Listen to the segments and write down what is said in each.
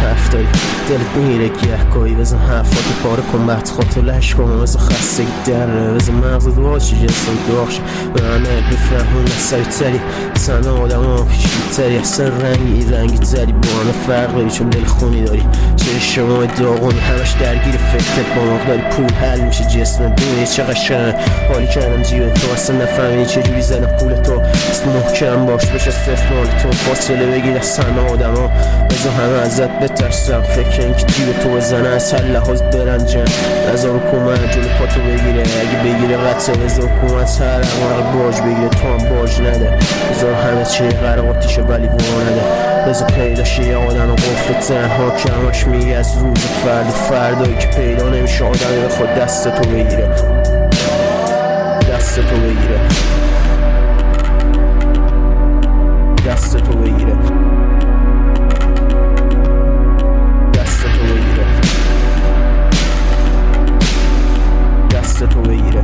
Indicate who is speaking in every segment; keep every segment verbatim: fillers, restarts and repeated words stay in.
Speaker 1: حرف داری دلت میگیره گهگاهی بزن حرفاتو پاره کن بعد خودتو لش کن مثل خستگی دره بزن مغزت واشی جسم داغش به همه بفهمون سری تری سنه آدم ها پیچی تری اصلا رنگی رنگی تری با همه فرق داری چون دل خونی داری چه شما داغونی همش درگیر فکرت با مقداری پول حل میشه جسم دونی چه قشنگ حالی کردم جیبه تو اصلا نفهمیدی چجوری زدم پول تو اصلا محکم باش بشه صرف مال تو فاصله بگیر از سنه آدم ها بزا همه ازت بترسم فکر این که جیبه تو بزنه از هر لحاظ برنجن نظر حکومت جلو پاتو بگیره اگه بگیره قطعه بزا حکومت هر عمق باج بگیره تو هم باج نده بزا همه چی غرقاتیشه ولی وانده بزا پیداشه یه آدم قفل تنها که همش میگه از روز فرد فردایی که پیدا نمیشه آدمی به خود دست تو بگیره دست تو بگیره دست تو بگیره دست تو بگیره دست تو بگیره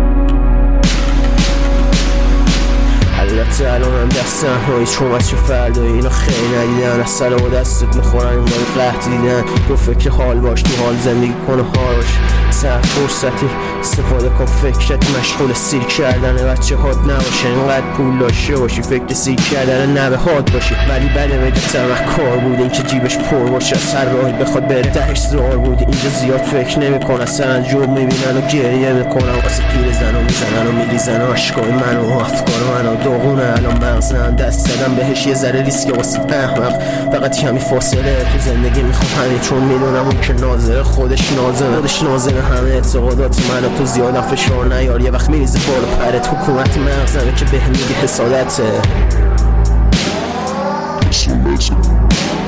Speaker 1: البته الان هم دست تنهایی چون از چه فردایی اینا خیلی ندیدن از سلا با دستت میخورن این باید قهد دیدن تو فکر حال باش تو حال زندگی کنه حال باش سر فرصتی استفاده کن فکرت مشغول سیر کردن بچه هات نباشه اینقدر پول داشته باشی فکر سیر کردن نبه هات باشی ولی بده بگه تمه کار بود این که جیبش پر باشه از هر راهی بخواد بره دهش زار بود اینجا زیاد فکر نمی کن اصلا انجام میبینن و گریه میکنن واسه پیر زن و میزنن و میریزن و عشقای من و افکار من و داغونه الان مغزم دست زدم بهش یه ذره ریسک واسه احمق فقط کمی فاصله تو زندگی میخوام همین چون میدونم اون که ناظر خودش نازنه خودش ناظر همه اعتقادات من و تو زیادم فشار نیار یه وقت میریزه بالا پرت حکومت مغزمه که به هم میگه حسادته